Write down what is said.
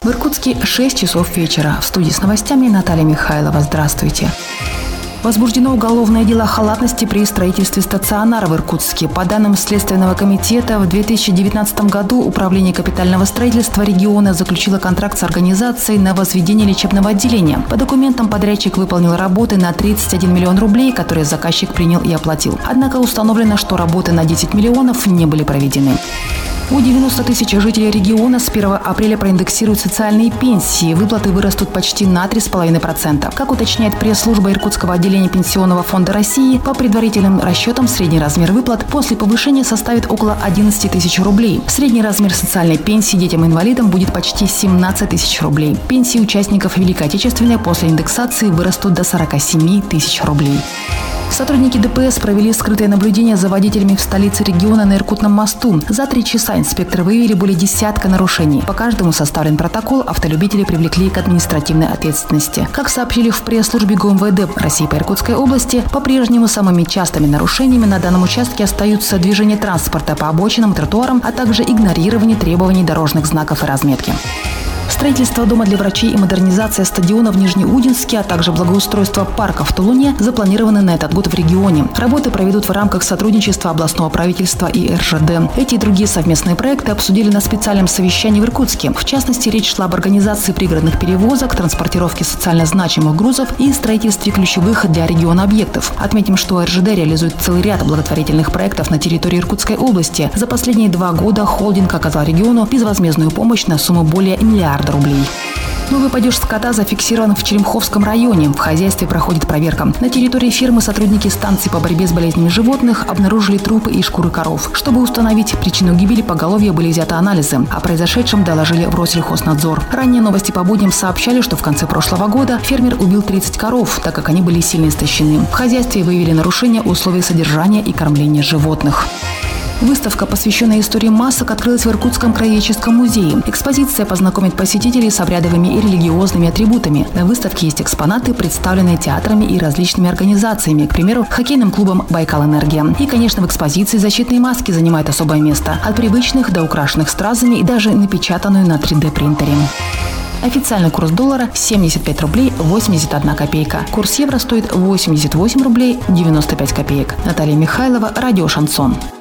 В Иркутске 6 часов вечера. В студии с новостями Наталья Михайлова. Здравствуйте. Возбуждено уголовное дело о халатности при строительстве стационара в Иркутске. По данным Следственного комитета, в 2019 году Управление капитального строительства региона заключило контракт с организацией на возведение лечебного отделения. По документам подрядчик выполнил работы на 31 миллион рублей, которые заказчик принял и оплатил. Однако установлено, что работы на 10 миллионов не были проведены. У 90 тысяч жителей региона с 1 апреля проиндексируют социальные пенсии. Выплаты вырастут почти на 3,5%. Как уточняет пресс-служба Иркутского отделения Пенсионного фонда России, по предварительным расчетам средний размер выплат после повышения составит около 11 тысяч рублей. Средний размер социальной пенсии детям-инвалидам будет почти 17 тысяч рублей. Пенсии участников Великой Отечественной после индексации вырастут до 47 тысяч рублей. Сотрудники ДПС провели скрытое наблюдение за водителями в столице региона на Иркутном мосту. За 3 часа инспекторы выявили более десятка нарушений. По каждому составлен протокол, автолюбителей привлекли к административной ответственности. Как сообщили в пресс-службе ГУМВД России по Иркутской области, по-прежнему самыми частыми нарушениями на данном участке остаются движение транспорта по обочинам и тротуарам, а также игнорирование требований дорожных знаков и разметки. Строительство дома для врачей и модернизация стадиона в Нижнеудинске, а также благоустройство парка в Тулуне запланированы на этот год в регионе. Работы проведут в рамках сотрудничества областного правительства и РЖД. Эти и другие совместные проекты обсудили на специальном совещании в Иркутске. В частности, речь шла об организации пригородных перевозок, транспортировке социально значимых грузов и строительстве ключевых для региона объектов. Отметим, что РЖД реализует целый ряд благотворительных проектов на территории Иркутской области. За последние 2 года холдинг оказал региону безвозмездную помощь на сумму более миллиарда рублей. Новый падеж скота зафиксирован в Черемховском районе. В хозяйстве проходит проверка. На территории фермы сотрудники станции по борьбе с болезнями животных обнаружили трупы и шкуры коров. Чтобы установить причину гибели поголовья, были взяты анализы. О произошедшем доложили в Россельхознадзор. Ранее новости по будням сообщали, что в конце прошлого года фермер убил 30 коров, так как они были сильно истощены. В хозяйстве выявили нарушения условий содержания и кормления животных. Выставка, посвященная истории масок, открылась в Иркутском краеведческом музее. Экспозиция познакомит посетителей с обрядовыми и религиозными атрибутами. На выставке есть экспонаты, представленные театрами и различными организациями, к примеру, хоккейным клубом «Байкал-Энергия». И, конечно, в экспозиции защитные маски занимают особое место. От привычных до украшенных стразами и даже напечатанную на 3D-принтере. Официальный курс доллара – 75 рублей 81 копейка. Курс евро стоит 88 рублей 95 копеек. Наталья Михайлова, радио «Шансон».